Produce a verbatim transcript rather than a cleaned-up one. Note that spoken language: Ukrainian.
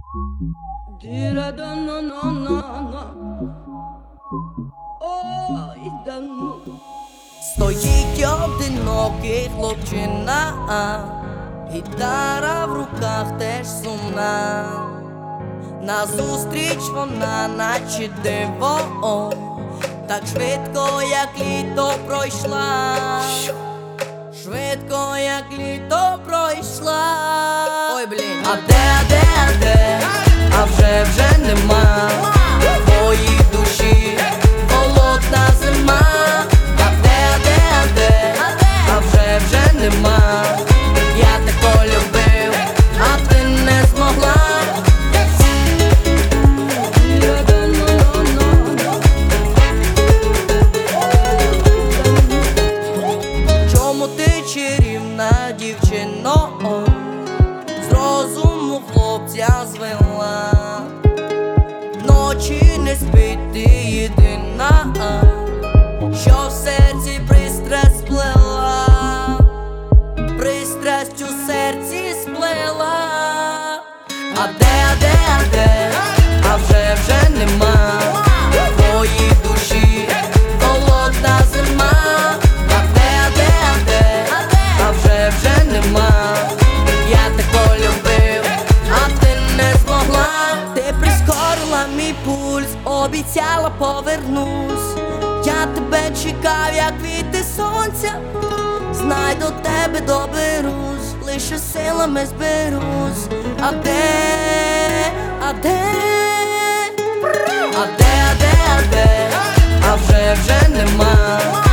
Ой, да ну. Стоїть одинокий хлопчина, гітара в руках теж сумна. Назустріч вона наче диво, так швидко, як літо пройшла. Швидко, як літо пройшла. Ой, блін, а де, а де, а де? А вже, вже нема твоїй душі, холодна зима. А де, а де, а де? А вже, вже нема. Я тако любив, а ти не змогла. Чому ти чарівна дівчино, з розуму хлопця звела? Ночі не спить ти єдина, що в серці пристрасть сплела, пристрасть у серці сплела. А де, а де, а де? А вже, вже нема твоїй душі, холодна зима. А де, а де, а де? А вже, вже нема. Я тако любив, а ти не змогла. Ти прискорила мій пульс, обіцяла повернусь. Я тебе чекав, як квіти сонця. Знай, до тебе доберусь, лише силами зберусь. А де, а де? А де, а де, а де? А вже, вже нема.